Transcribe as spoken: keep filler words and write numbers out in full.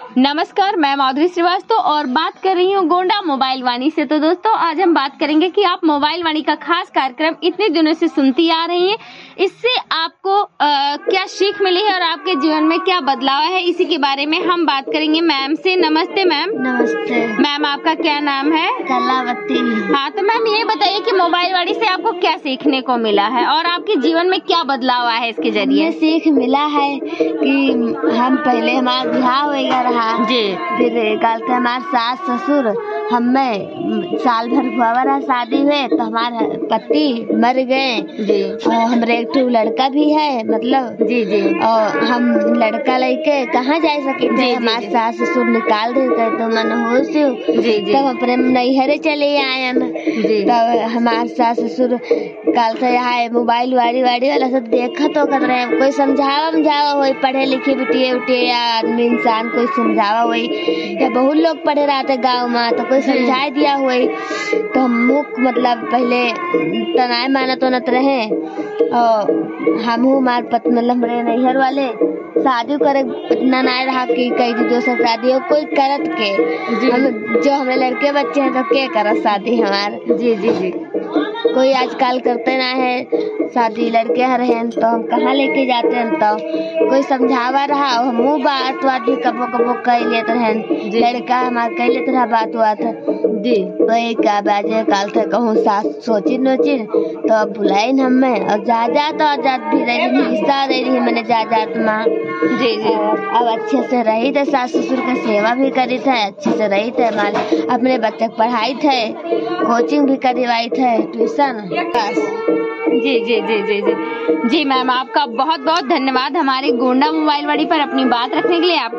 नमस्कार, मैं माधुरी श्रीवास्तव और बात कर रही हूँ गोंडा मोबाइल वाणी से। तो दोस्तों, आज हम बात करेंगे कि आप मोबाइल वाणी का खास कार्यक्रम इतने दिनों से सुनती आ रही हैं, इससे आपको आ, क्या सीख मिली है और आपके जीवन में क्या बदलाव है, इसी के बारे में हम बात करेंगे मैम से। नमस्ते मैम। नमस्ते मैम, आपका क्या नाम है? कलावती। हाँ, तो मैम ये बताइए कि मोबाइल वाणी से आपको क्या सीखने को मिला है और आपके जीवन में क्या बदलाव आया है इसके जरिए? सीख मिला है कि हम पहले हमारा ब्याह वगैरह रहा जी, फिर कल के हमारे सास ससुर हमें साल भर हुआ रहा शादी हुए तो हमारे पति मर गए जी, और हमारे एक ठो लड़का भी है, मतलब जी जी, और हम लड़का लेके कहाँ जा सके थे। हमारे सास ससुर निकाल देते तो मन होश जी जी, तब अपने नैहरे चले आए हम। जी, तब हमारे सास ससुर कल से यहाँ मोबाइल वाड़ी वाड़ी वाला सब देखा तो कर रहे हैं, कोई समझावा समझावा वही पढ़े लिखे बिटिए उठिए या आदमी इंसान कोई समझावा वही, या बहुत लोग पढ़े रहते गाँव में तो कोई समझा दिया हुई तो हम मुख मतलब पहले तनाए मानत होनत रहे। और हम हमारे पति मतलब मेरे नैहर वाले शादी करे इतना नहीं रहा कि कई दीदों से शादी हो कोई करत के हम जो हमारे लड़के बच्चे हैं तो के करत शादी हमारे। जी जी जी, कोई आजकल करते ना है शादी, लड़के रहे तो हम कहाँ लेके जाते हैं, तो कोई समझावा रहा हम बात बात भी कबो कबो कह लेते रहे, लड़का हमारे कह लेते रहा बात बात जी। तो एक बाजे काल थे कहूँ सास सोची नोची तो अब बुलाई न हमें और जा जा तो आजाद भी रही हिस्सा दे रही मैंने जा जात माँ जी जी, अब अच्छे से रही थे, सास ससुर की सेवा भी करी थे, अच्छे से रही थे, हमारे अपने बच्चे पढ़ाई थे, कोचिंग भी करवाई थे, ट्यूशन बस। जी जी जी जी जी जी मैम, आपका बहुत बहुत धन्यवाद हमारे गोंडा मोबाइल वाणी पर अपनी बात रखने के लिए। आप